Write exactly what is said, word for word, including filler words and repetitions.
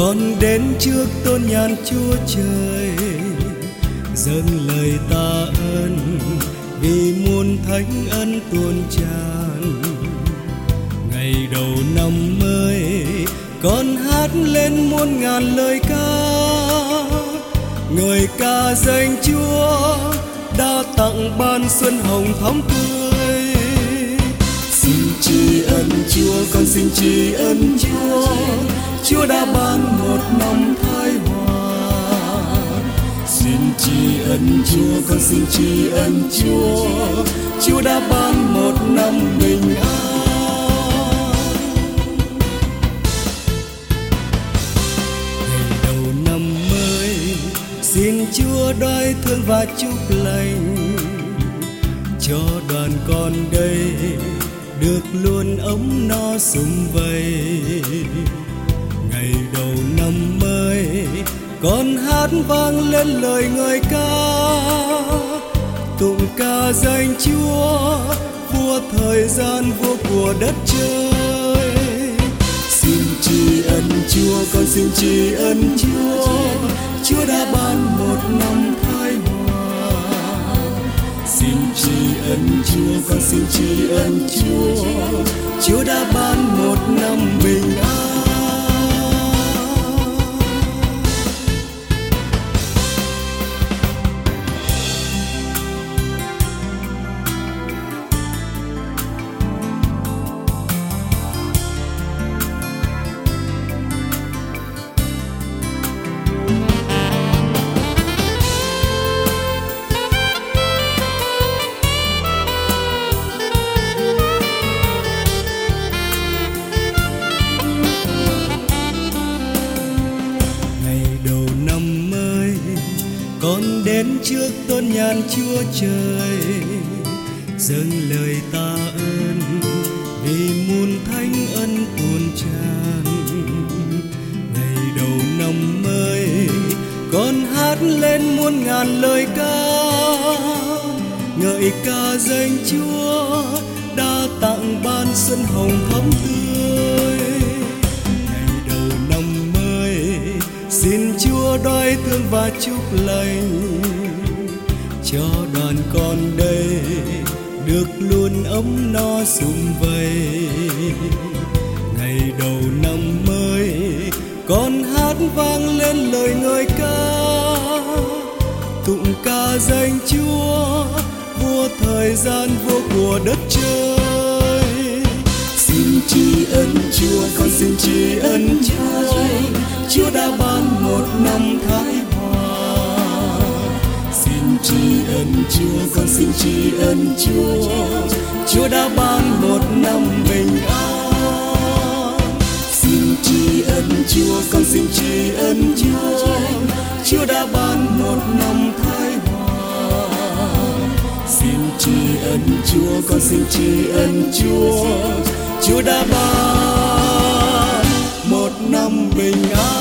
con đến trước tôn nhàn Chúa Trời, dâng lời tạ ơn vì muôn thánh ân tuôn tràn. Ngày đầu năm mới, con hát lên muôn ngàn lời ca, ngợi ca danh Chúa đã tặng ban xuân hồng thắm tươi. Xin tri ân Chúa, con xin tri ân Chúa, Chúa đã ban một năm thái hòa. Xin tri ân Chúa, con xin tri ân Chúa, Chúa đã ban một năm bình an. Ngày đầu năm mới, xin Chúa đoái thương và chúc lành cho đoàn con đây được luôn ấm no sum vầy. Ngày đầu năm mới, con hát vang lên lời ngợi ca, tụng ca danh Chúa, vua thời gian, vua của đất trời. Xin tri ân Chúa, con xin tri ân Chúa, Chúa đã ban một năm thái hòa. Xin tri ân Chúa, con xin tri ân Chúa, Chúa đã ban một năm bình an. Con đến trước tôn nhàn Chúa Trời, dâng lời tạ ơn vì muôn thánh ân tuôn tràn. Ngày đầu năm mới, con hát lên muôn ngàn lời ca, ngợi ca danh Chúa đã tặng ban xuân hồng thắm tươi. Ngày đầu năm mới, xin Chúa đoái thương và chúc lành cho đoàn con đây được luôn ấm no sum vầy. Ngày đầu năm mới, con hát vang lên lời ngợi ca, tụng ca danh Chúa, vua thời gian, vua của đất trời. Xin tri ân Chúa, con xin tri ân Chúa, Chúa đã ban một năm thái hòa. Xin tri ân Chúa, con xin tri ân Chúa, Chúa đã ban một năm bình an. Xin tri ân Chúa, con xin tri ân Chúa, Chúa đã ban một năm thái hòa. Xin tri ân Chúa, con xin tri ân Chúa, Chúa đã ban một năm bình an.